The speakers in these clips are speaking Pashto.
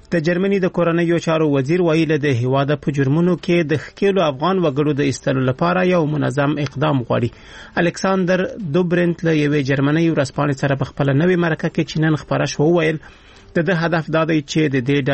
د جرمني د کورنیو چارو وزیر ویل د هیواد په جرمونو کې د ښکېلو افغان وګړو د ایستلو لپاره یو منظم اقدام غواړي. الکساندر دوبرنت له یوې جرمني ورځپاڼې سره په خپله نوې مرکه کې چې نن خپره شو وویل د هدف دا دی چې د دې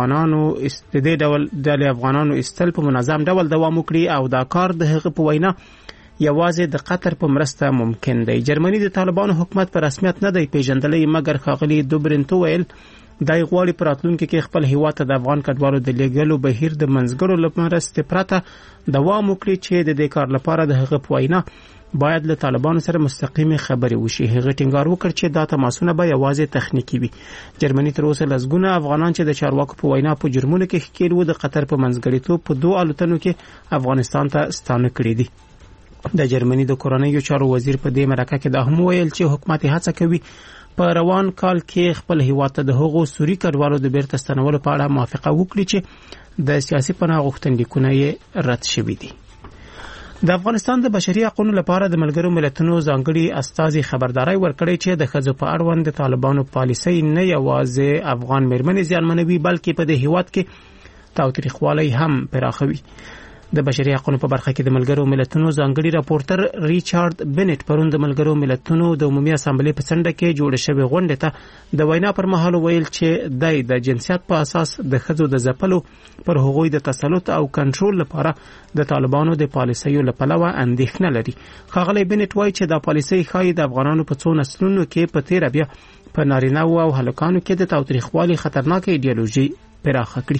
ډلې افغانانو ایستل په منظم ډول دوام وکړي او دا کار د هغه په وینا یوازې د قطر په مرسته ممکن دی. جرمني د طالبانو حکومت په رسمیت نه دی پیژندلی، مګر ښاغلي دوبرنت وویل دای غواړي په راتلونکي کې خپل هیواد ته د افغان کډوالو د لیږلو بهیر د منځګړو له مرستې پرته دوام وکړي چې د دې کار لپاره د هغه په وینا باید له طالبانو سره مستقیمې خبرې وشي. هغه ټینګار وکړ چې دا تماسونه به یوازې تخنیکی وي. جرمني تر اوسه لسګونه افغانان چې د چارواکو په وینا په جرمونو کې ښکېل وو د قطر په منځګړیتوب په 2 الوتنو کې افغانستان ته ستانه کړي دي. د جرمني د کورنیو چارو وزیر په دې مرکه کې دا هم ویل چې حکومت هڅه کوي په روان کال کې خپل هیواد ته د هغو سوري کډوالو د بیرته ستنولو په اړه موافقه وکړي چې د سیاسي پناه غوښتنلیکونه یې رد شوي دي. د افغانستان د بشري حقوقو لپاره د ملګرو ملتونو ځانګړي استازي خبرداري ورکړې چې د ښځو په اړوند د طالبانو پالیسۍ نه یوازې افغان مېرمنې زیانمنوي بلکې په دې هیواد کې تاوتریخوالی هم پراخوي. د بشري حقوقو په برخه کې د ملګرو ملتونو ځانګړي راپورټر ریچارډ بنټ پرون د ملګرو ملتونو د عمومي اسامبلې په څنډه کې جوړ شوی غونډه ته د وینا پر مهال ویل چې د جنسیت په اساس د ښځو د ځپلو پر هغوی د تسلط او کنټرول لپاره د طالبانو د پالیسیو له پلوه اندېښنه لري. ښاغلی بنټ وایي چې دا پالیسۍ ښایي د افغانانو په څو نسلونو کې په تیره بیا په نارینه‌وو او هلکانو کې د تاوتریخوالي خطرناکه ایډیالوژي پراخه کړي.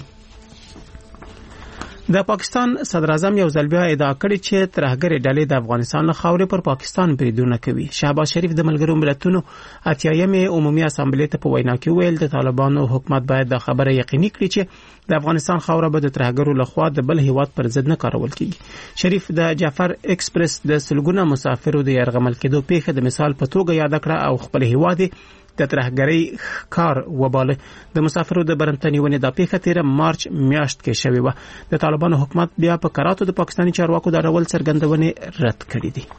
د پاکستان صدر اعظم یو ځل بیا ادعا کړې چې ترهګرې ډلې د افغانستان له خاورې پر پاکستان بریدونه کوي. شهباز شریف د ملګرو ملتونو 80مې عمومي اسامبلې ته په وینا کې ویل د طالبانو حکومت باید دا خبره یقیني کړي چې د افغانستان خاوره به د ترهګرو لخوا د بل هیواد پر ضد نه کارول کیږي. شریف د جعفر ایکسپریس د سلګونه مسافرو د یرغمل کېدو پیښه د مثال په توګه یاد کړه او خپل هیواد د ترهګرۍ کار وباله. د مسافرو د برنتنیونې د پیښه تیر مارچ میاشت کې شوې و. د طالبانو حکومت بیا په کراتو د پاکستاني چارواکو د ډول څرګندونې رد کړې دي.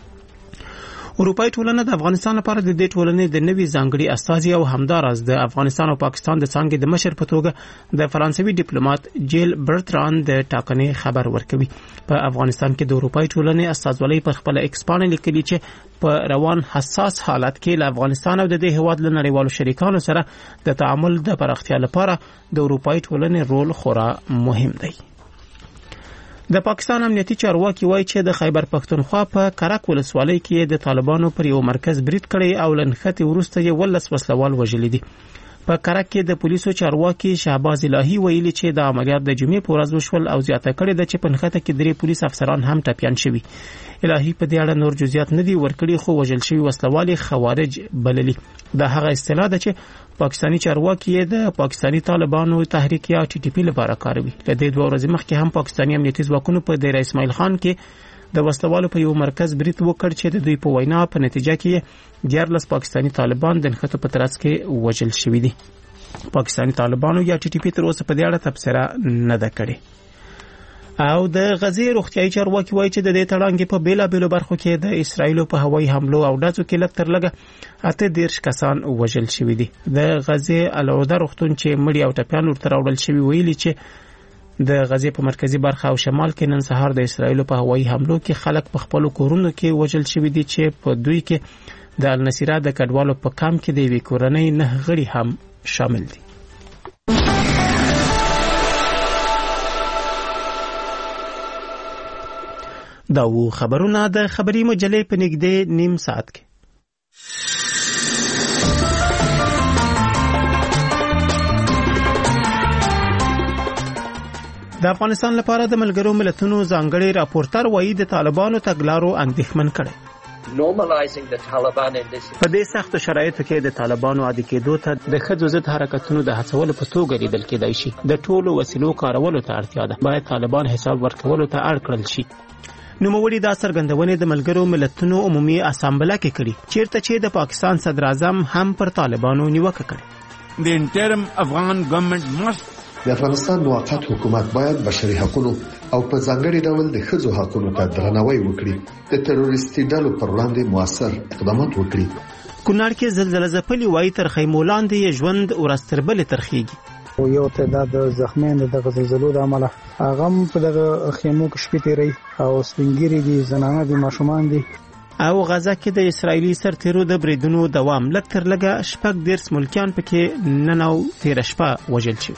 اروپای ټولنه د افغانستان لپاره د دې ټولنې د نوي ځانګړي استازي او همداراز د افغانستان او پاکستان د څنګه د مشر په توګه د فرانسوي ډیپلوماټ جیل برتران د ټاکنې خبر ورکوي. په افغانستان کې د اروپای ټولنې استازولۍ پر خپل ایکس باندې لیکلي چې په روان حساس حالت کې له افغانستان او د دې هیواد له نړیوالو شریکانو سره د تعامل د پراختیا لپاره د اروپای ټولنې رول خورا مهم دی. د پاکستان امنیتي چارواکي وایي چې د خیبر پښتونخوا په کرک ولسوالۍ کې د طالبانو پر یو مرکز برید کړی او لنښتې وروسته یې 12 وسلوال وژلي دي. په کرک کې د پولیسو چارواکي شهباز الهي ویلي چې د عملیات د جمعې په ورځ وشول او زیاته کړې ده چې په نښته کې 3 پولیس افسران هم ټپیان شوي. الهي په دې اړه نور جزئیات نه دي ورکړي خو وژل شوي وسلوال خوارج بللي. دا هغه اصطلاح ده چې پاکستانی چارواکي د پاکستانی طالبانو تحریک یا ټي ټي پی لپاره کاروي. له دې 2 ورځې مخکې هم پاکستانی امنیتي ځواکونو په دیر اسماعیل خان کې د وسلوالو په یو مرکز برید وکړ چې د دوی په وینا په نتیجه کې 14 پاکستانی طالبان د نښتو په ترڅ کې وژل شوي دي. پاکستانی طالبانو یا ټي ټي پی تر اوسه په دې اړه تبصره نه ده کړې. او د غزې روغتیايي چارواکي وایي چې د دې تړانګې په بیلابېلو برخو کې د اسرایلو په هوایي حملو او ډزو کې لږ تر لږه 18 کسان وژل شوي دي. د غزې العوده روغتون چې مړي او ټپیان ورته راوړل شوي ویلي چې د غزې په مرکزی برخه او شمال کې نن سهار د اسرایلو په هوایي حملو کې خلک په خپل کورونو کې وژل شوي دي چې په دوی کې د النصيره د کډوالو په کام کې د یوې کورنۍ 9 غړي هم شامل دي. دا و خبرونه د خبري مجلې په نږدې نیم ساعت کې. د افغانستان لپاره د ملګرو ملتونو ځانګړي راپورټر وایي د طالبانو تګلارو اندېښمن کړي. په دې سختو شرایطو کې د طالبانو عادي کېدو ته د ښځو ضد حرکتونو د هڅولو په توګه لیدل کېدای شي. د ټولو وسیلو کارولو ته اړتیا ده. باید طالبان حساب ورکولو ته اړ کړل شي. نوموړي دا څرګندونې د ملګرو ملتونو عمومي اسامبله کې کړي چیرته چې د پاکستان صدر اعظم هم پر طالبانو نیوکه کړې. The interim Afghan government must د افغانستان موقت حکومت باید بشري حقوقو او په ځانګړي ډول د ښځو حقوقو ته درناوی وکړي. د تروریستي ډلو پر وړاندې موثر اقدامات وکړي. کونړ کې زلزلہ ځپلي وایي تر خیمو لاندې ژوند ورستربل ترخیږي. او یو تعداد زخمیان د زلزلو د عمله هغه په دغه خیمو کې شپې تیري او سپینګری دي زنانه دي ماشومان دي. او غزا کې د اسرایلی سرتیرو د بریدونو دوام لږ تر لږه شپږ دیرش ملکیان پکې نن او تیر شپه وژل شوي.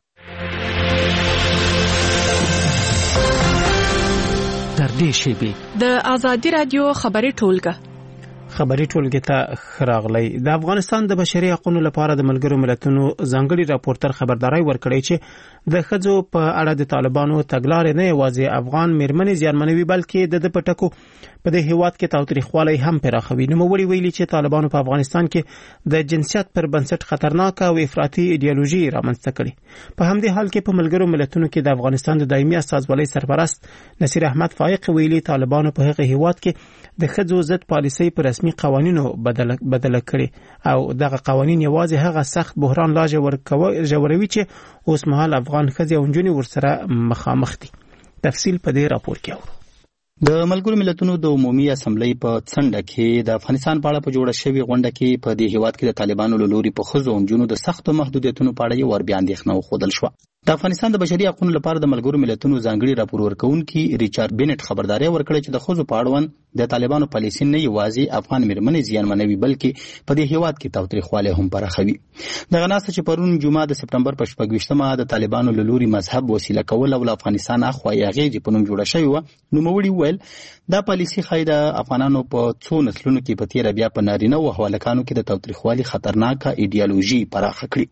در دې شیبې د آزادي رادیو خبري ټولګه خبري ټولګه ته خراغلی. د افغانستان د بشري حقوقو لپاره د ملګرو ملتونو ځانګړي راپورټر خبرداري ورکړی چې د ښځو په اړه د طالبانو تګلارې نه یوازې افغان میرمنې زیانمنوي بلکې د پټکو په دې هیواد کې تاوتریخوالی هم پراخوي. نوموړي ویلي چې طالبانو په افغانستان کې د جنسیت پر بنسټ خطرناک او افراطي ایډیالوژي رامنځته کړي. په همدې حال کې په ملګرو ملتونو کې د افغانستان د دایمي استازولۍ سرپرست نصیر احمد فائق ویلي طالبانو په هغه هیواد کې د ښځو ضد پالیسۍ په رسمي قوانینو بدله کړي او دغه قوانین یوازې هغه سخت بحران لا ژوروي چې اوس مهال افغان ښځې او نجونې ورسره مخامخ دي. تفصیل په دې راپور کې اورو. د ملګرو ملتونو د عمومي اسمبلی په څنډه کې د افغانستان په اړه په جوړه شوې غونډه کې په دې هیواد کې د طالبانو له لوري په ښځو او نجونو د سختو محدودیتونو په اړه یو ور بیا اندېښنه وښودل شوه. د افغانستان د بشري حقوقو لپاره د ملګرو ملتونو ځانګړي راپور ورکوونکي ریچارډ بینټ خبرداري ورکړه چې د ښځو په اړوند د طالبانو پالیسي نه یوازې افغان میرمنې زیانمنوي بلکې په دې هیواد کې تاوتریخوالی هم پراخوي. دغه ناسته چې پرون جمعه د سپټمبر په 26مه د طالبانو له لوري مذهب وسیله کول او له افغانستان اخوا یې په نوم جوړه شوې وه، نوموړي وویل دا پالیسي ښایي د افغانانو په څو نسلونو کې په تېره بیا په نارینه او هلکانو کې د تاوتریخوالي خطرناکه ایډیالوژي پراخه کړي.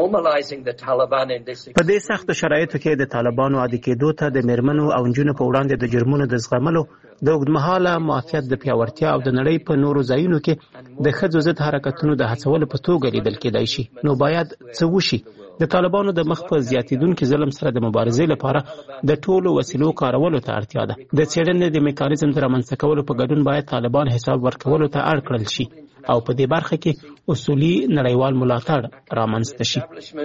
په دې سختو شرایطو کې د طالبانو عادي کېدو ته د میرمنو او نجونو په وړاندې د جرمونو د زغملو د اوږدمهاله معافیت د پیاوړتیا او د نړۍ په نورو ځایونو کې د ښځو ضد حرکتونو د هڅولو په توګه لیدل کېدای شي. نو باید څه وشي؟ د طالبانو د مخ په زیاتیدونکي ظلم سره د مبارزې لپاره د ټولو وسیلو کارولو ته اړتیا ده. د څېړنې د میکانیزم د رامنځته کولو په ګډون باید طالبان حساب ورکولو ته اړ کړل شي او په دې برخه کې اصولي نړیوال ملاتړ رامنځته شي.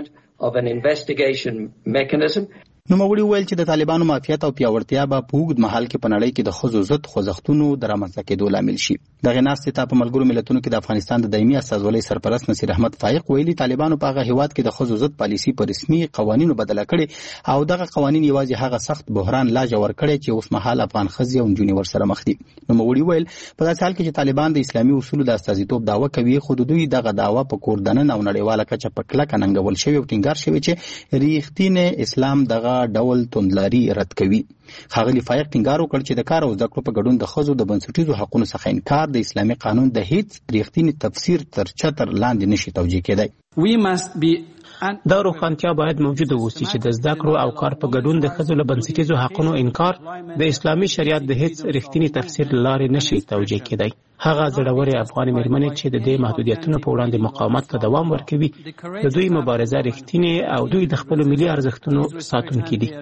نوموړي وویل چې د طالبانو معافیت او پیاوړتیا به په اوږد مهال کې په نړۍ کې د ښځو ضد خوځښتونو د رامنځته کېدو لامل شي. دغه ناستې ته په ملګرو ملتونو کې د افغانستان د دایمي استازولۍ سرپرست نصیر احمد فائق ویلي طالبانو په هغه هیواد کې د ښځو ضد پالیسي په رسمي قوانینو بدله کړي او دغه قوانین یوازې هغه سخت بحران لا ژور کړی چې اوس مهال افغان ښځې او نجونې ورسره مخ دي. نوموړي ویل په داسې حال کې چې طالبان د اسلامي اصولو د استازیتوب دعوه کوي خو د دوی دغه دعوه په کور دننه او نړیواله کچه په کلکه ننګول شوې او ټینګار شوی چې ریښتینی اسلام دغه ډول توندلاري رد کوي. ښاغلي فائق ټینګار وکړ چې د کار او زده کړو په ګډون د ښځو د بنسټیزو حقوقو څخه انکار د اسلامي قانون د هیڅ ریښتیني تفسیر تر چتر لاندې نشي توجیه کېدای. دا روښانتیا باید موجوده اوسي چې د زده کړو او کار په ګډون د ښځو له بنسټیزو حقوقو انکار د اسلامي شریعت د هیڅ ریښتیني تفسیر لارې نشي توجیه کېدای. هغه زړورې افغان میرمنې چې د دې محدودیتونو په وړاندې مقاومت ته دوام ورکوي د دوی مبارزه ریښتینې او دوی د خپلو ملي ارزښتونو ساتونکي دي.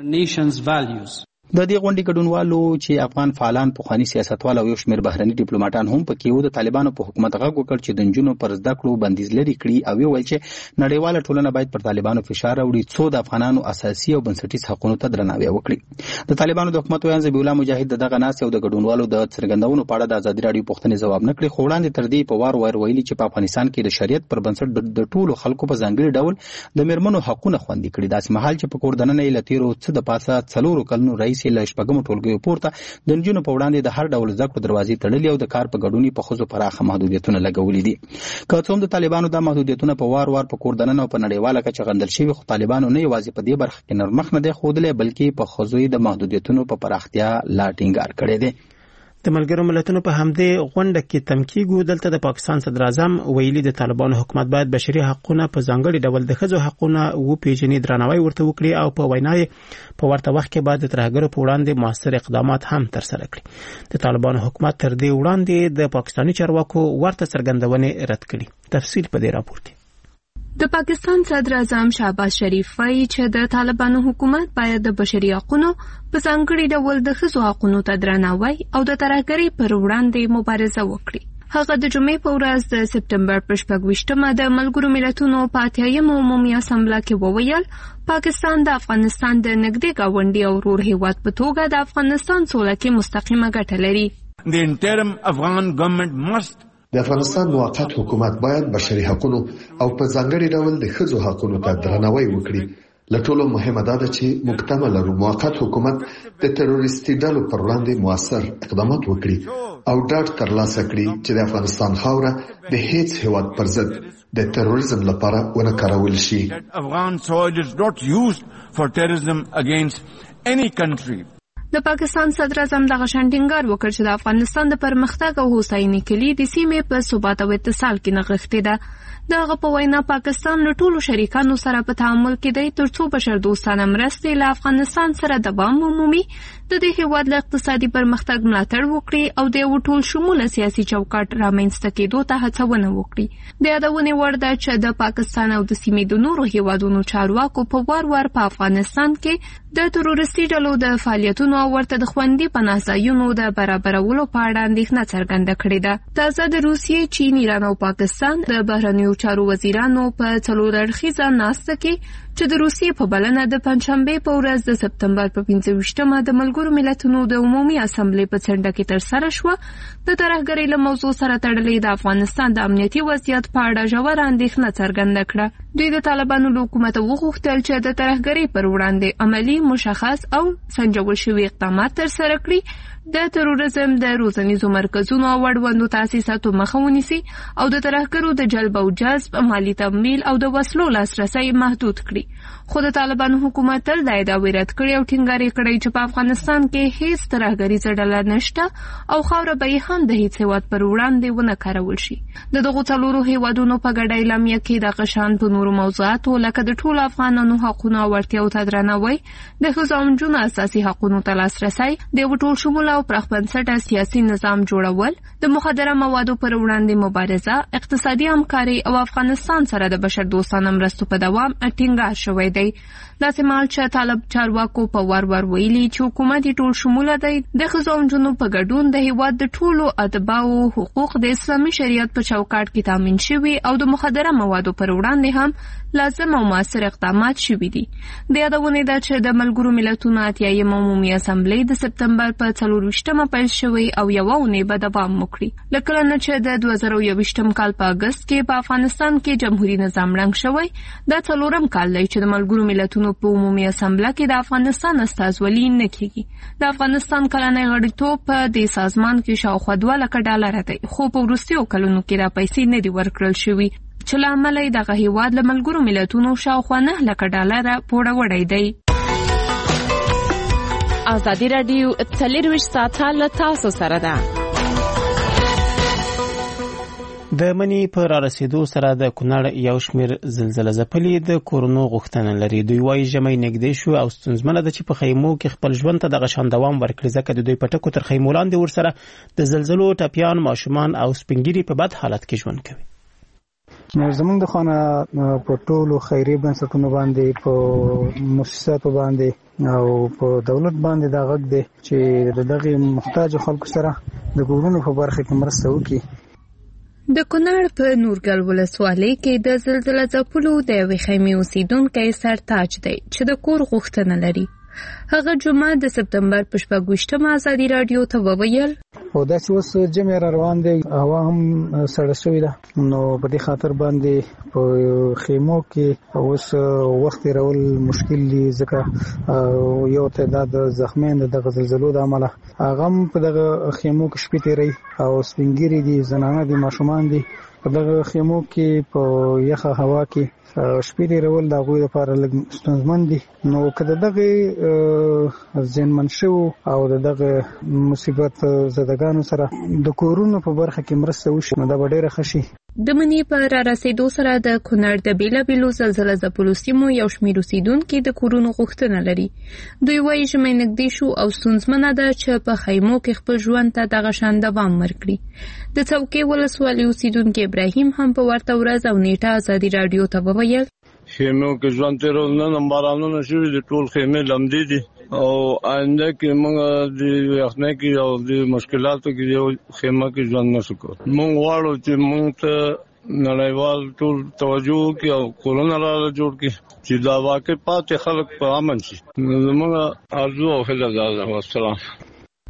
د دې غونډې ګډونوالو چې افغان فعالان پخواني سیاستوال او یو شمېر بهرني ډیپلوماټان هم پکې وو د طالبانو په حکومت غږ وکړ چې د نجونو پر زده کړو بندیز لرې کړي او ویل چې نړیواله ټولنه باید پر طالبانو فشار راوړي څو د افغانانو اساسي او بنسټیز حقوقو ته درناوی وکړي. د طالبانو د حکومت ویاند ذبیح الله مجاهد دغه ناستې او د ګډونوالو د څرګندونو په اړه د ازادي راډیو پوښتنې ځواب نه کړي خو وړاندې تر دې په وار ویلي چې په افغانستان کې د شریعت پر بنسټ د ټولو خلکو په ځانګړي ډول د میرمنو حقوقونه خوندي کړي. داسې مهال چې په کور دننه یې له تېرو څه د پاسه 4 کلونو راهیسې له شپږمو ټولګیو پورته د نجونو په وړاندې د هر ډول زده کړو دروازې تړلې او د کار په ګډون په ښځو پراخه محدودیتونه لګولي دي. که څه هم د طالبانو دا محدودیتونه په وار په کور دننه او په نړیواله کچه غندل شوي خو طالبانو نه یوازې په دې برخه کې نرمښت نه دی ښودلی بلکې په ښځو د محدودیتونو په پراختیا لا ټینګار کړی دی. د ملګرو ملتونو په همدې غونډه کې تمکیګو دلته د پاکستان صدر اعظم ویلي د طالبانو حکومت باید بشري حقوقونه په ځانګړي ډول د ښځو حقوقونه وپیژني درناوی ورته وکړي او په وینا یې په ورته وخت کې باید د ترهګرو په وړاندې موثر اقدامات هم ترسره کړي. د طالبانو حکومت تر دې وړاندې د پاکستاني چارواکو ورته څرګندونې رد کړي. تفصیل په دې راپور کې. د پاکستان صدر اعظم شهباز شریف وایي چې د طالبانو حکومت باید د بشري حقوقو په ځانګړي ډول د ښځو حقوقو ته درناوی او د ترهګرۍ پر وړاندې مبارزه وکړي. هغه د جمعې په ورځ د سپټمبر په 26مه د ملګرو ملتونو په 80مه عمومي اسامبله کې وویل پاکستان د افغانستان د نږدې ګاونډي او ورور هیواد په توګه د افغانستان سوله کې مستقیمه ګټه لري. The interim Afghan government must د افغانستان موقت حکومت باید بشري حقوقو او په ځانګړي ډول د ښځو حقوقو ته درناوی وکړي. لټولو مهمه ده چې مکتمل موقت حکومت د تروریستي ډلو پر وړاندې موثر اقدامات وکړي او ډاډ ترلاسه کړي چې د افغانستان خاوره د هیڅ هیواد پر ضد د تروریزم لپاره ونه کارول شي. Afghan soil is not used for terrorism against any country. د پاکستان صدر اعظم دغه شانټینګار وکړ چې د افغانستان د پرمختګ او هوساینې کلی د سیمې په ثبات او اتصال کې نغښتې ده. دغه په وینا پاکستان له ټولو شریکانو سره په تعامل کې دی ترڅو بشر دوستانه مرستې له افغانستان سره دوام ومومي، د دې هیواد له اقتصادي پرمختګ ملاتړ وکړي او د یو ټول شموله سیاسي چوکاټ رامنځته کېدو ته هڅونه وکړي. د یادونې وړ ده چې د پاکستان او د سیمې د نورو هیوادونو چارواکو په وار وار په افغانستان کې د تروریستي ډلو د فعالیتونو او ورته د خوندي پناه ځایونو د برابرولو په اړه اندېښنه څرګنده کړې ده. تازه د روسیې، چین، ایران او پاکستان د بهرنیو چارو وزیرانو په څلور اړخیزه ناسته کې چې د روسیې په بلنه د پنځشنبه په ورځ د سپتمبر په 25مه د ملګرو ملتونو د عمومي اسامبلې په څنډه کې ترسره شوه، د ترهګرۍ له موضوع سره تړلې د افغانستان د امنیتي وضعیت په اړه ژوره اندېښنه څرګنده کړه. دوی د طالبانو له حکومت وغوښتل چې د ترهګرۍ پر وړاندې عملی، مشخص او سنجول شوي اقدامات ترسره کړي، د تروریزم د روزنیزو مرکزونو او اړوندو تاسیساتو مخه ونیسي او د ترهګرو د جلب او جذب، مالی تمویل او د وسلو لاسرسی محدود کړي. خو د طالبانو حکومت تل دا ادعا رد کړې او ټینګار کړی چې په افغانستان کې هیڅ ترهګریزه ډله نشته او خاوره به هم د هیڅ هیواد پر وړاندې ونه کارول شي. د دغو څلورو هیوادونو په ګډه اعلامیه کې د قشان په نورو موضوعاتو لکه د ټولو افغانانو حقوقو او اړتیاو ته درناوی، د ښځو او نجونو اساسي حقوقو ته لاسرسی، د یو ټول شموله او پراخ بنسټه سیاسي نظام جوړول، د مخدره موادو پر وړاندې مبارزه، اقتصادي همکاري او افغانستان سره د بشر دوستانه مرستو په دوام ټینګار شوی دی. داسې مهال چې طالب چارواکو په وار وار ویلي چې حکومت ټول شموله دی، د ښځو او نجونو په ګډون د هیواد د ټولو اتباعو حقوق د اسلامي شریعت په چوکاټ کې تامین شوي او د مخدره موادو پر وړاندې هم لازم او موثر اقدامات شوي دي. د یادونې ده چې د ملګرو ملتونو 80مه عمومي اسامبلې د سپتمبر په 24مه پیل شوی او یوه اونۍ به دوام وکړي. له کله نه چې د 2021 کال په اګست کې په افغانستان کې جمهوریت نظام ړنګ شوی، دا څلورم کال دی چې د ملګرو ملتونو په عمومي اسامبله کې د افغانستان استازولي نه کیږي. د افغانستان کلنی غړیتوب په دې سازمان کې شاوخوا $2 دی، خو په وروستیو کلونو کې دا پیسې نه دي ورکړل شوي چې له امله یې دغه هیواد له ملګرو ملتونو شاوخوا $9 پوروړی دی. ازادي راډیو 24 ساعته له تاسو سره ده. د منی پر رسیدو سره د کونړ یو شمیر زلزلې ځپلې د کورونو غوښتنه لري. دوی وايي ژمي نږدې شو او ستونزمنه ده چې په خیمو کې خپل ژوند ته د غشان دوام ورکړي، ځکه د دوی پټکو تر خیمو لاندې ورسره د زلزلو ټپیان، ماشومان او سپینګیري په بد حالت کې ژوند کوي. زمونږ د خانه په ټولو خیري بنسټونو باندې، په مؤسساتو باندې او په دولت باندې دا غږ دی چې دغه محتاج خلکو سره د کورونو په برخه کې مرسته وکړي. د کونړ په نورګل ولسوالۍ کې د زلزلې ځپلو د یوې خیمې اوسیدونکی سرتاج دی چې د کور غوښتنه لري. هغه جمعه د سپتمبر په 26مه ازادي راډیو ته وویل او دا چې اوس جمع روان دی، هوا هم سړه شوې ده، نو په دې خاطر باندې په خیمو کې اوس وخت تېرول مشکل دي، ځکه یو تعداد زخمیان د زلزلو د امله هغه هم په دغه خیمو کې شپې تېروي او سپینګیري دي، زنانه دي، ماشومان دي، په دغه خیمو کې په یخه هوا کې شپې تېرول د هغوی لپاره لږ ستونزمن دي. نو که دغه زیانمن شوو او دغه مصیبت زدګانو سره د کورونو په برخه کې مرسته وشي، نو دا به ډېره ښه شي. د منی په رارسېدو سره د کونړ د بیلابیلو زلزلې ځپلو سیمو یو شمېر اوسیدونکي د کورونو غوښتنه لري. دوی وايي ژمی نږدې شو او ستونزمنه ده چې په خیمو کې خپل ژوند ته دغه شان دوام ورکړي. د څوکۍ ولسوالۍ اوسیدونکي ابراهیم هم په ورته ورځ او نیټه ازادي راډیو ته وویل خیمو کې ژوند تېرول نن بارانونه شوي دي، ټول خیمې لمدې دي او آینده کې موږ د یخنۍ کې او د مشکلاتو کې یو خیمه کې ژوند نشو کولی. موږ غواړو چې موږ ته نړیوال ټول توجه وکړي او کورونه را جوړ کړي چې دا واقع پاتې خلک په امن شي. زموږ ارزو او هیله ده. والسلام.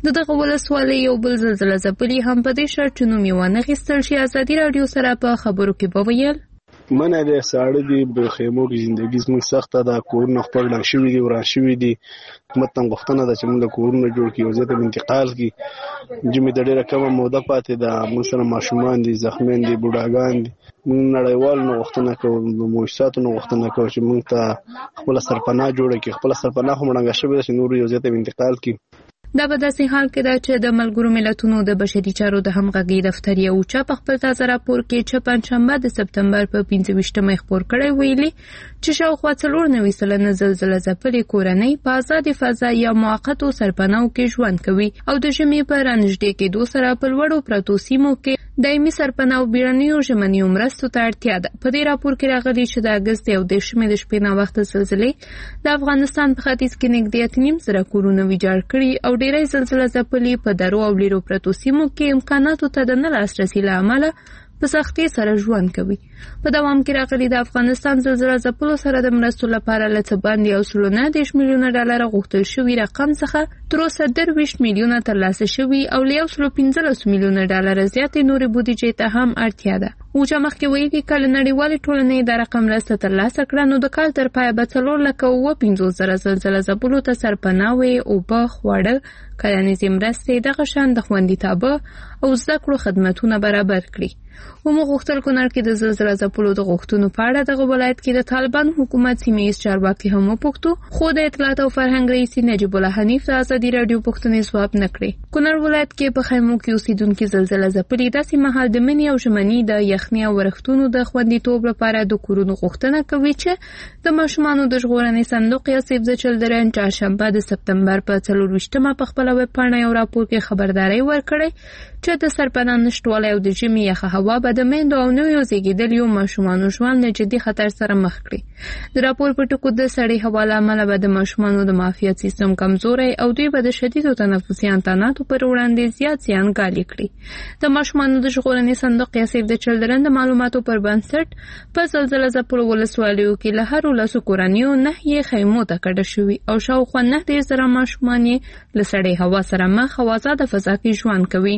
دغه ولسوالۍ یو بل زلزلہ ځپلي هم په دې شرط چې نوم یې ونه اخیستل شي. ازادي راډیو سره په خبرو کې وویل منه د ساړه دی په خیمو کې ژوندۍ زموږ سخته ده، کورونه خپل ډنګ شوي دي، وران شوي دي. حکومت هم غوښتنه ده چې موږ کورونه جوړ کړي او ځکه انتقال کړي. جمعې د ډېره کمه موده پاتې ده، موږ سره ماشومان دي، زخمیان دي، بوډاګان دي. موږ نړیوال نه غوښتنه کوو، مؤسساتو نه غوښتنه کوو چې موږ ته خپل سرپناه جوړ کړي. خپل سرپناه هم ډنګ شوي ده چې نور یو ځای ته انتقال کړي. دا په داسې حال کې ده چې د ملګرو ملتونو د بشري چارو د همغږۍ دفتر یو چا په خپل تازه راپور کې چې پنځشنبه د سپتمبر په 25مه خپور کړی ویلي چې شاوخوا 94 سلنه زلزله ځپلې کورنۍ په آزادې فضا یا موقتو سرپناهو کې ژوند کوي او د ژمي په رانږدې کېدو سره په لوړو پرتو سیمو کې دایمي سرپناه او بیړنیو ژمنیو مرستو ته اړتیا ده. په دې راپور کې راغلي چې د اګست 18 د شپې ناوخته زلزلې د افغانستان په ختیځ کې نږدې 8.5 زره کورونه ویجاړ کړي او ډېری زلزله ځپلي په درو او لیرو پرتو سیمو کې امکاناتو ته د نه لاسرسي له امله په سختۍ سره ژوند کوي. په دوام کې راغلي د افغانستان زلزله ځپلو سره د مرستو لپاره له څه باندې 19 میلیونه ډالر غوښتل شوي رقم څخه تر اوسه 23 میلیونه ترلاسه شوي او له 15 میلیونه ډالر زیاتې نورې بودیجې ته هم اړتیا ده. اوچا مخکې ویلي کله نړیوالې ټولنې د رقم مرسته ترلاسه کړه نو د کال تر پایه به 4,50,000 زلزله ځپلو ته سرپناهوې، اوبه، خواړه، کرنیزې مرستې، دغه شان د خوندیتابه او زده کړو خدمتونه برابر کړي. ومو غوښتل کونړ کې د زلزله ځپلو د غوښتنو په اړه دغه ولایت کې د طالبان حکومت سیمه ییز چارواکي هم وپوښتو، خو د اطلاعات او فرهنګ رئیس نجیب الله حنیف د ازادي راډیو پوښتنې ځواب نه کړې. کونړ ولایت کې په خیمو کې اوسېدونکي زلزله ځپلي داسې مهال د مني او ژمني د یخني او ورښتونو د خوندیتوب لپاره د کورونو غوښتنه کوي چې د ماشومانو د ژغورنې صندوق یا سیف د چلډرن چهارشنبه د سپتمبر په 24مه په خپله ویبپاڼه یو راپور کې خبرداری ورکړی چې د سرپناه نشتوالی او د ژمي یخه هوا به د میندو او نویو زیږېدلیو ماشومانو ژوند له جدي خطر سره مخ کړي. د راپور په ټکو د سړې هوا له امله به د ماشومانو د معافیت سیستم کمزوری او دوی به د شدیدو تنفسي انتاناتو پر وړاندې زیات زیان ګالي کړي. د ماشومانو د ژغورنې صندوق یا سیف د چلډرن د معلوماتو پر بنسټ په زلزله ځپلو ولسوالیو کې له هرو لسو کورنیو 9 خیمو ته کډه شوي او شاوخوا 9,000 ماشومان یې له سړې هوا سره مخ او آزاده فضا کې ژوند کوي.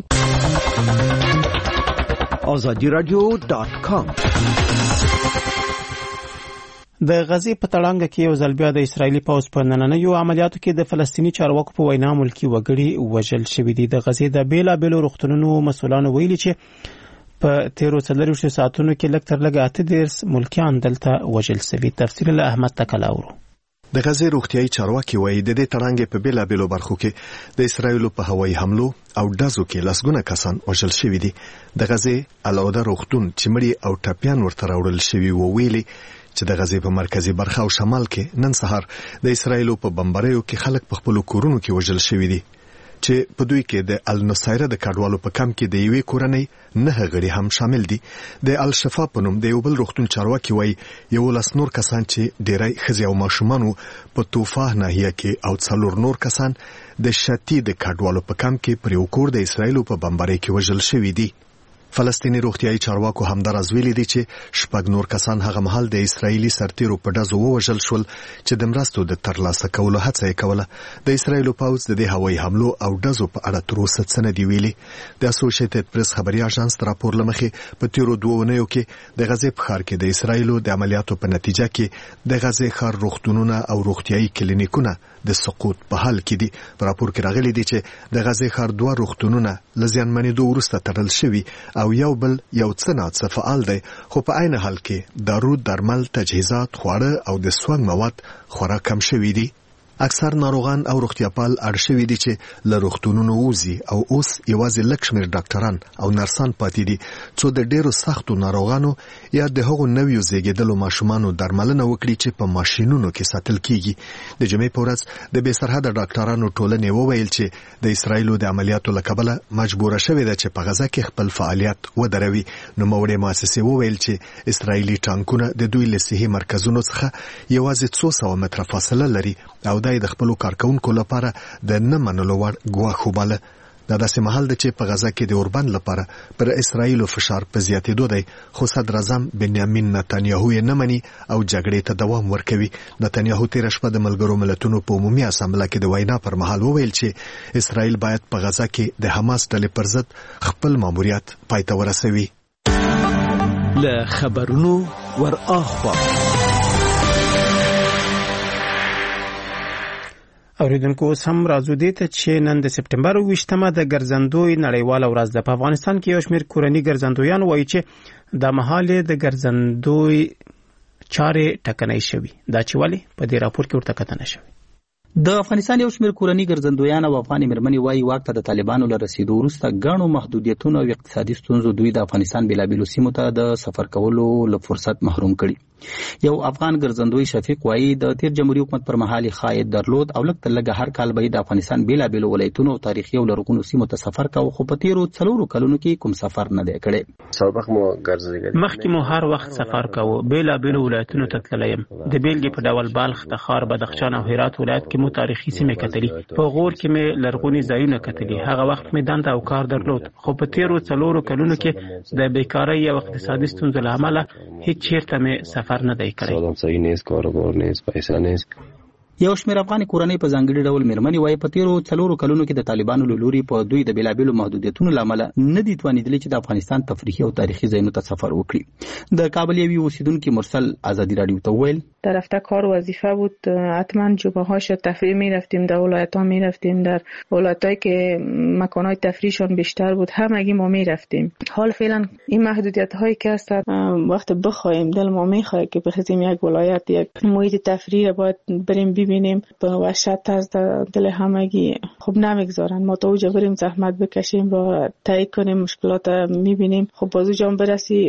azadiradio.com د غزې په تړانګه کې یو ځل بیا د اسرایلی پوځ په نننیو عملیاتو کې د فلسطینی چارواکو په وینا ملکی وګړي وژل شوي دي. د غزې د بیلابیلو روغتونونو مسؤلانو ویلي چې په 13 ساعتونو کې لږ تر لږه 8 ملکیان دلته وژل شوي. تفصیل له احمد تکلاورو. د غزې روغتیايي چارواکي وایي د دې تړانګې په بیلابیلو برخو کې د اسرایلو په هوایي حملو او ډزو کې لسګونه کسان وژل شوي دي. د غزې العوده روغتون چې مړي او ټپيان ورته راوړل شوي وو ویلي چې د غزې په مرکزي برخه او شمال کې نن سهار د اسرایلو په بمباریو کې خلک په خپل کورونو کې وژل شوي دي چې په دوی کې د النصيره د کډوالو په کم کې د یوې کورنۍ 9 غړي هم شامل دي. د الشفا په نوم د یو بل روغتون چارواکي وایي 11 نور کسان چې ډیری ښځې او ماشومان په توفا ناحیه کې او 4 نور کسان د شتی د کډوالو په کم کې پر یو کور د اسرایلو په بمبارۍ کې وژل شوي دي. فلسطینی روغتیايي چارواکو همدارز ویلي دي چې شپږ نور کسان هغه مهال د اسرایلی سرتیرو په ډزو ووژل شول چې د مرستو د ترلاسه کولو هڅه یې کوله. د اسرایلو پوځ د دې هوایي حملو او ډزو په اړه تر اوسه څه نه دي ویلي. د اسوسییټډ پریس خبري اژانس راپور لمخې په تیرو 2 اونیو کې د غزې په ښار کې د اسرایلو د عملیاتو په نتیجه کې د غزې ښار روغتونونه او روغتیايي کلینیکونه د سقوط په حال کې دي. په راپور کې راغلي دي چې د غزې ښار 2 روغتونونه لزیانمنېدو وروسته تړل شوي او یو بل یو څه نه فعال دی، خو په عین حال کې دارو، درمل، تجهیزات، خواړه او د سونګ مواد خورا کم شوي دي. اکثر ناروغان او روغتیاپال اړ شوي دي چې له روغتونونو ووځي او اوس یوازې لږ شمېر ډاکټران او نرسان پاتې دي څو د ډېرو سختو ناروغانو یا د هغو نویو زیږېدلو ماشومانو درملنه وکړي چې په ماشینونو کې ساتل کیږي. د جمعې په ورځ د بې سرحده ډاکټرانو ټولنې وویل چې د اسرایلو د عملیاتو له کبله مجبوره شوې ده چې په غزه کې خپل فعالیت ودروي. نوموړې مؤسسې وویل چې اسرایلي ټانکونه د دوی له صحي مرکزونو څخه یوازې 200 متره فاصله لري او د خپل کارکونکو لپاره د نه منلو وړ ګواښ وباله. دا داسې مهال د چې په غزا کې د اوربند لپاره پر اسرایل فشار په زیاتېدو دی، خو صدر اعظم بنیامین نتانیاهو یې نه مني او جګړې ته دوام ورکوي. نتانیاهو تېره شپه د ملګرو ملتونو په عمومي اسامبله کې د وینا پر مهال وویل چې اسرایل باید په غزا کې د حماس ډلې پر ضد خپل ماموریت پای ته ورسوي. له خبرونو ورآخوا اوریدونکو سم راځو دې ته چې نن د سپټمبر 28مه د ګرځندوی نړیواله ورځ ده. په افغانستان کې یو شمېر کورني ګرځندویان وایي چې د مهاله د ګرځندوی چارې ټکنۍ شوي. دا چې ولې په دې راپور کې ورته کتنه شوی. د افغانستان یو شمېر کورني ګرځندویان او افغاني مېرمنې وایي واک ته د طالبانو له رسیدو وروسته ګڼو محدودیتونو او اقتصادي ستونزو دوی د افغانستان بېلابېلو سیمو ته د سفر کولو له فرصت محروم کړي. یو افغان ګرځندوی شفیق وایي د تیر جمهوریت حکومت پر مهال خاید درلود او لږ تر لږه هر کال به د افغانستان بېلابېلو ولایتونو او تاریخي او لرغونو سیمو ته سفر کاوه، خو په تیرو 4 کلونو کې کوم سفر نه دی کړی. مخکې مو هر وخت سفر کاوه، بېلابېلو ولایتونو ته تللی یم. د بیلګې په ډول بالخ، تخار، بدخشان او هرات ولایت کې مو تاریخي سیمې کتلې. په غور کې مې لرغوني ځایونه کتلې. هغه وخت مې دنده او کار درلود، خو په تیرو 4 کلونو کې د بیکارۍ او اقتصادي ستونزو له امله هیڅ چیرته مې سفر نه دی کړی. صحیح نیست، کاروبار نیست، پیسې نیست. یو شمېر افغاني کورنۍ په ځانګړي ډول مېرمنې وایي په تیرو 4 کلونو کې د طالبانو له لوري په دوی د بېلابېلو محدودیتونو له امله نه دي توانېدلي چې د افغانستان تفریحي او تاریخي ځایونو ته سفر وکړي. د کابل یوې اوسیدونکي مرسل آزادی رادیو ته وویل در رفته کار وظیفه بود، حتما جمعه‌هاش تفریح می‌رفتیم، در ولایت‌ها می‌رفتیم، در ولایت‌هایی که مکان‌های تفریحشون بیشتر بود همگی ما می‌رفتیم. حال فعلا این محدودیت‌هایی که هست وقت بخوایم دل ما می‌خواد که بخوایم یک ولایت یک محیط تفریح باید بریم ببینیم، به وحشت از دل همگی خب نمیگذارن ما تا اونجا بریم زحمت بکشیم و تایید کنیم مشکلات می‌بینیم. خب باز اونجا برسی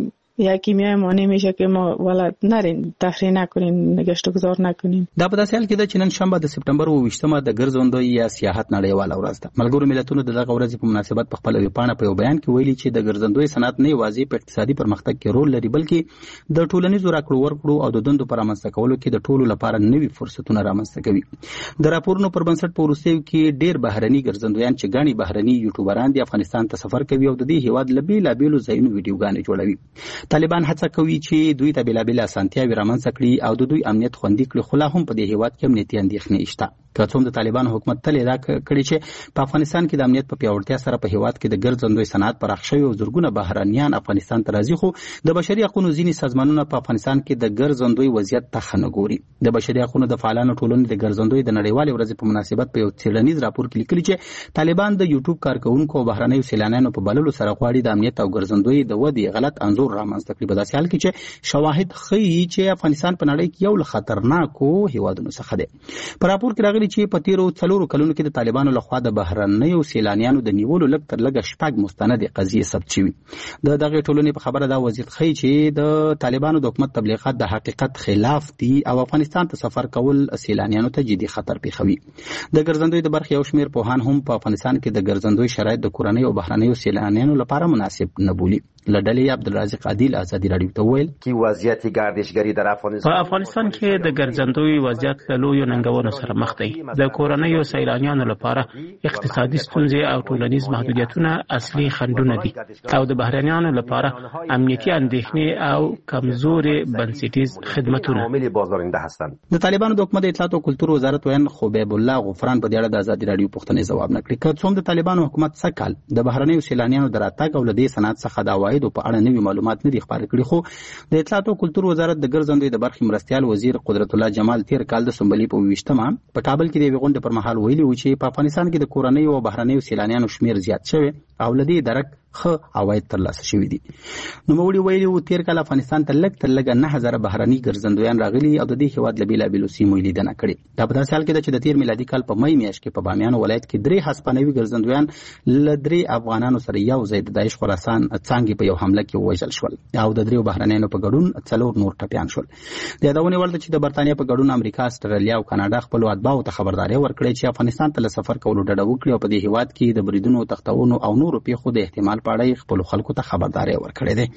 یکی میای مانع میشه که ما ولادت نرین، تفریح نکنین، گشت و گذار نکنین. دا په داسې حال کې ده چې نن شنبه د سپټمبر 28مه د ګرځندوی یا سیاحت نړیواله ورځ ده. ملګرو ملتونو دغه ورځ په مناسبت په خپل ویبپاڼه په یو بیان کې ویلي چې د ګرځندوی صنعت نه یوازې په اقتصادي پرمختګ کې رول لري بلکې د ټولنیزو راکړو ورکړو او د دندو پر رامنځته کولو کې د ټولو لپاره نوي فرصتونه رامنځته کوي. د راپورونو پر بنسټ په وروستیو کې ډېر بهرني ګرځندویان چې ګڼي بهرني یوټیوبران د افغانستان ته سفر کوي او د دې هیواد له بېلابېلو ځایونو ویډیوګانې جوړوي. طالبان هڅه کوي چې دوی ته بېلابېلې اسانتیاوې رامنځته کړي او د دوی امنیت خوندي کړي، خو لا هم په دې هیواد کې امنیتي اندېښنې شته. که څوم د طالبانو حکومت تل ادعا کړې چې په افغانستان کې د امنیت په پیاوړتیا سره په هیواد کې د ګرځندوی صنعت پراخ شوی او زرګونه بهرنیان افغانستان ته راځي، خو د بشري حقوقو ځینې سازمانونه په افغانستان کې د ګرځندوی وضعیت ته ښه نه ګوري. د بشري حقوقو د فعالانو ټولنې د ګرځندوی د نړیوالې ورځې په مناسبت په یو څېړنیز راپور کې لیکلي چې طالبان د یوټیوب کارکونکو او بهرنیو سیلانیانو په بللو سره غواړي د امنیت او ګرځندوی د ودې غلط انځور رامنځته کړي. په داسې حال کې چې شواهد ښیي چې افغانستان په نړۍ کې یو له خطرناکو هیوادونو څخه دی. په راپور کې راغلي چې په تیرو 4 کلونو کې د طالبانو لخوا د بهرنیو سیلانیانو د نیولو لږ تر لږه 6 مستندې قضیې ثبت شوي. د دغه ټولنې په خبره دا وضعیت ښیي چې د طالبانو د حکومت تبلیغات د حقیقت خلاف دي او افغانستان ته سفر کول سیلانیانو ته جدي خطر پیښوي. د ګرځندوی د برخې یو شمېر پوهان هم په افغانستان کې د ګرځندوی شرایط د کورنۍ او بهرنیو سیلانیانو لپاره مناسب نه بولي. لډلې عبدالرازق عادل آزادی رادیو ته ویل کی وضعیت گردشگری در افغانستان په افغانستان کې د ګرځندوی وضعیت له لویو ننګونو سره مخ دی. د کورنیو سیلانیانو لپاره اقتصادي ستونزې او ټولنیز محدودیتونه اصلي خنډونه دي او د بهرنیانو لپاره امنیتي اندېښنې او کمزوري بنسټیز خدمتونه. د طالبانو د حکومت اطلاعات او کلتور وزارت وین خبیب الله غفران په دې اړه د آزادی رادیو پوښتنې ځواب نکړي. که څوم د طالبانو حکومت سکهال د بهرنیو سیلانیانو د راتګ او له دې صنعت څخه د عوایدو په اړه نوي معلومات نه دي خپاره کړي، خو د اطلاعات او کلتور وزارت د ګرځندوی د برخې مرستیال وزیر قدرت الله جمال تیر کال د سنبلې په 28مه په کابل کې د یوې غونډې پر مهال ویلي و چې په افغانستان کې د کورنیو او بهرنیو سیلانیانو شمیر زیات شوی او له دې درک ښه عواید ترلاسه شوي دي. نوموړي ویلي و تیر کال افغانستان ته لږ تر لږه 9000 بهرني ګرځندویان راغلي او د دې هیواد له بېلابېلو سیمو یې لیدنه کړې. دا په داسې حال کې ده چې د تیر میلادي کال په مۍ میاشت کې په بامیان ولایت کې 3 هسپانوي ګرځندویان له 3 افغانانو سره یو ځای د داعش خراسان څانګې په یو حمله کې ووژل شول او د 3 بهرنیانو په ګډون 4 نور ټپیان شول. د یادونې وړ ده چې د برتانیا په ګډون امریکا، استرالیا او کاناډا خپلو اتباعو ته خبرداری ورکړې چې افغانستان ته له سفر کولو ډډه وکړي او په دې هیواد کې د بریدونو، تختونو او نورو پیښو د احتمال په اړه خپلو خلکو ته خبرداری ورکړې ده.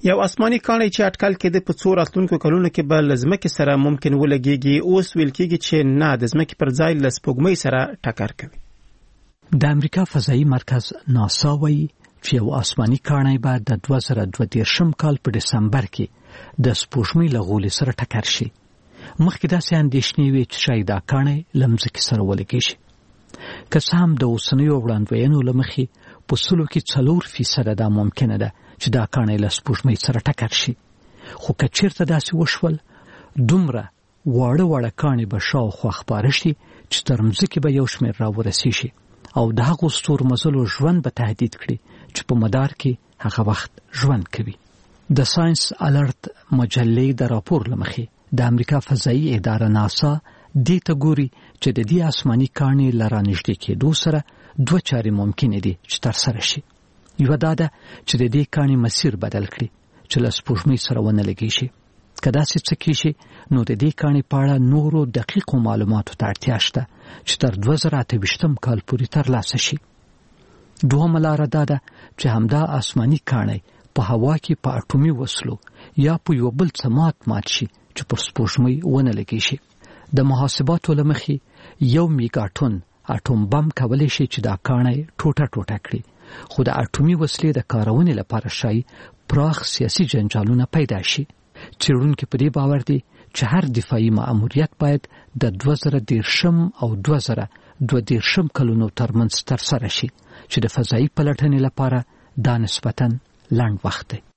یو آسماني کاڼی چې اټکل کېده په څو راتلونکو کلونو کې به له ځمکې سره ممکن ولګېږي، اوس ویل کېږي چې نه، د ځمکې پر ځای له سپوږمۍ سره ټکر کوي. د امریکا فضایي مرکز ناسا وایي چې یو آسماني کاڼی به د 2022 کال په دسمبر کې د سپوږمۍ له غولې سره ټکر شي. مخکې داسې اندېښنې وې چې شاید دا کاڼی له ځمکې سره ولګېږي. که څه هم د اوسنیو وړاندوینو له مخې په 4% دا ممکنه ده چې دا کاڼی له سپوږمۍ سره ټکر شي، خو که چېرته داسې وشول دومره واړه کاڼي به شاوخوا خپاره شي چې تر مځکې به یو شمېر راورسېږي او د هغو ستورمزلو ژوند به تهدید کړي چې په مدار کې هغه وخت ژوند کوي. د ساينس الرټ مجلې د راپور له مخې د امریکا فضایي اداره ناسا دې ته ګوري چې د دې آسماني کاڼي له رانږدې کېدو سره 2 چارې ممکنې دي چې ترسره شي. یوه دا ده چې د دې کاڼي مسیر بدل کړي چې له سپوږمۍ سره ونه لګېږي. که داسې څه کېږي نو د دې کاڼي په اړه نورو دقیقو معلوماتو ته اړتیا شته چې تر 2028 کال پورې ترلاسه شي. دوهمه لاره دا ده چې همدا آسماني کاڼی په هوا کې په اټومي وسلو یا په یو بل څه مات شي چې پر سپوږمۍ ونه لګېږي. د محاسباتو له مخې 1 میګاټون اټوم بم کولی شي چې دا کاڼی ټوټه کړي، خو د اټومي وسلې د کارونې لپاره شای پراخ سیاسي جنجالونه پیدا شي. څېړونکي په دې باور دي چې هر دفاعي مأموریت باید د 2013 او 2022 کلونو ترمنځ ترسره شي چې د فضایي پلټنې لپاره دا نسبتاً لنډ وخت دی.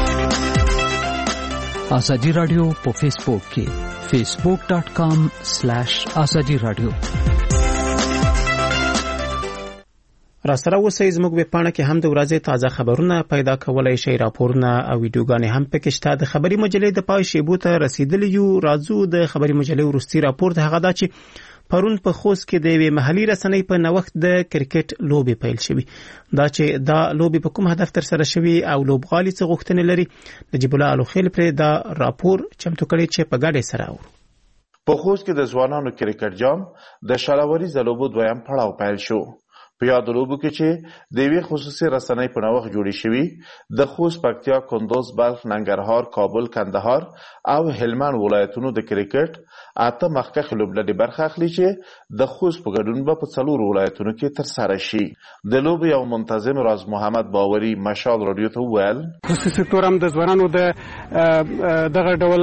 آزادی رادیو په فیسبوک کې facebook.com/azadi radio. راسره اوسئ، زموږ ویبپاڼه کې هم د ورځې تازه خبرونه پیدا کولای شئ، راپورونه او ویډیوګانې هم پکې شته. د خبري مجلې د پای شیبو ته رسیدلی یو. راځو د خبري مجلې وروستي راپور ته. هغه دا چې پرون په خوست کې د یوې محلي رسنۍ په نوښت د کرکټ لوبې پیل شوې. دا چې دا لوبې په کوم هدف ترسره شوې او لوبغالي څه غوښتنې لري، نجیب الله الوخیل پر دا راپور چمتو کړی چې په ګډه سره اورو. په خوست کې د ځوانانو کرکټ جام د شالاوري زلوبو دویم پړاو پیل شو. په یاد لوبو کې چې د یوې خصوصي رسنۍ په نوښت جوړې شوې د خوست، پکتیا، کندوز، بلخ، ننګرهار، کابل، کندهار او هلمند ولایتونو د کرکټ 8 مخکښ لوبډلې برخه اخلي چې د خوست په ګډون به په 4 ولایتونو کې ترسره شي. د لوبې یو منتظم راز محمد باوري مشال رادیو ته وویل خصوصي سکتور هم د ځوانانو د دغه ډول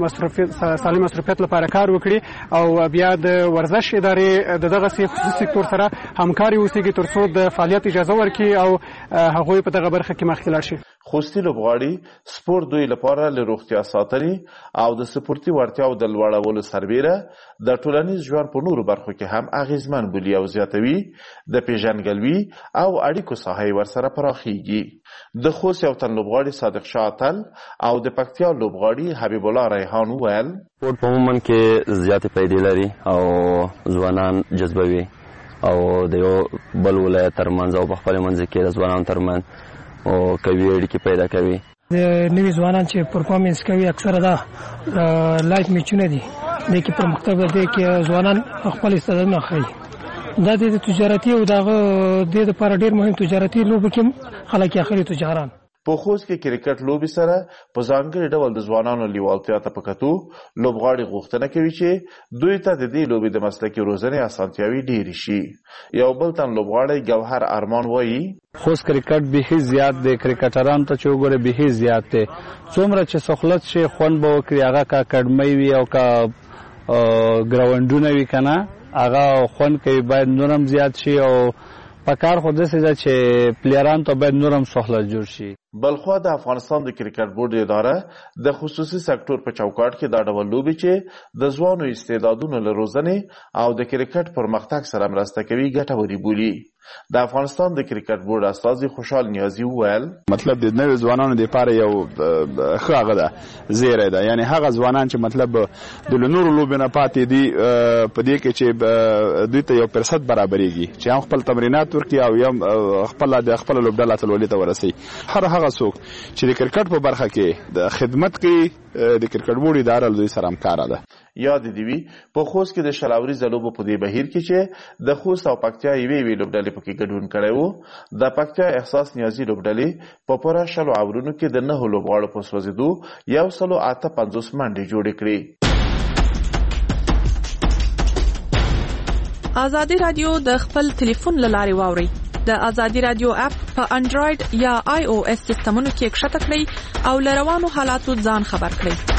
سالم مصرفیت لپاره کار وکړي او بیا د ورزش ادارې دغه خصوصي سکتور سره همکاري وکړي ترڅو د فعالیت اجازه ورکړي او هغوی په دغه برخه کې مخکې لاړ شي. خوستي لوبغاړي سپورت دوی لپاره له روغتیا ساتنې او د سپورتي وړتیاو د لوړولو سربیره د ټولنیز ژوند په نورو برخو کې هم اغیزمن بولي او زیاتوي. د پیژنګلوي او اړیکو ساحه ورسره پراخیږي. د خوست یو تن لوبغاړي صادق شاه اتل او د پکتیا لوبغاړي حبیب الله ریحان وویل سپورت په عموما کې زیاتې پیدې لري او ځوانان جذبوي او د یو بل ولایت ترمنځ او په خپل منځ کې د ځوانانو ترمنځ او کوي اړیکې پیدا کوي. د نوي ځوانان چې پرفارمنس کوي اکثره دا لایف میچونه دي، د کې پرمختګ دی کې ځوانان خپل استعدادونه ښيي. دا د تجارتي او دغه د لپاره ډیر مهم تجارتي لوبه کې خلک اخري تجاران په خوست کې کرکټ لوبي سره په ځانګړي ډول د ځوانانو لیوالتیا ته پکاتو لوبغاړي غوښتنه کوي چې دوی ته د دې لوبي د مسلکي روزنې اسانتیاوي ډېری شي. یو بل تن لوبغاړي جوهر ارمان وایي خوست کرکټ به زیات دی، کرکټران ته چې وګوره به زیات دی. څومره چې سہولت شي خون به وکړي، هغه کا اکیډمي وي او کا ګراوندونه وي کنه، هغه خون کوي باید نورم زیات شي او پکار خو داسې ده چې پلیران ته باید نورم سہولت جوړ شي. بلخوا د افغانستان د کرکټ بورډ اداره د خصوصي سکتور په چوکاټ کې دا ډول لوبي چې د ځوانو استعدادونو له روزنې او د کرکټ پرمختګ سره مرسته کوي ګټوري بولي. د افغانستان د کرکټ بورډ استازي خوشحال نیازي وویل مطلب د نوې ځوانانو لپاره یو ښه هغه ده زیری ده، یعنی هغه ځوانان چې مطلب د نورو لوبو نه پاتې دي په دې کې چې دوی ته یو فرصت برابرېږي چې هم خپل تمرینات ورکړي او یم خپل لوبډله اتلولۍ ته ورسوي. هغه څوک چې د کرکټ په برخه کې د خدمت کوي د کرکټ بورډ اداره له دوی سره همکاره ده. یاد دی وی په خوست کې د شلاوري زلوبو په دې بهیر کې چې د خوست او پکتیا یوې لوبډلې پکې ګډون کړی وو د پکتیا احساس نیازي لوبډلې په پوره شلو اورونو کې د 9 لوبغاړو په سوځېدو 158 منډې جوړې کړې. ازادي رادیو د خپل ټلیفون له لارې واوري. د ازادي رادیو اپ په انډراید یا آی او اس سیستمونو کې کښته کړئ او له روانو حالاتو ځان خبر کړئ.